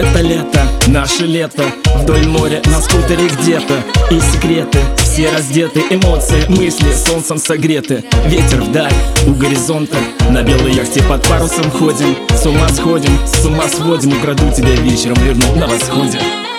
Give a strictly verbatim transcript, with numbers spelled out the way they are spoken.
Это лето, наше лето, вдоль моря, на скутере где-то. И секреты, все раздеты, эмоции, мысли солнцем согреты. Ветер вдаль, у горизонта, на белой яхте под парусом ходим. С ума сходим, с ума сводим, украду тебя вечером, верну на восходе.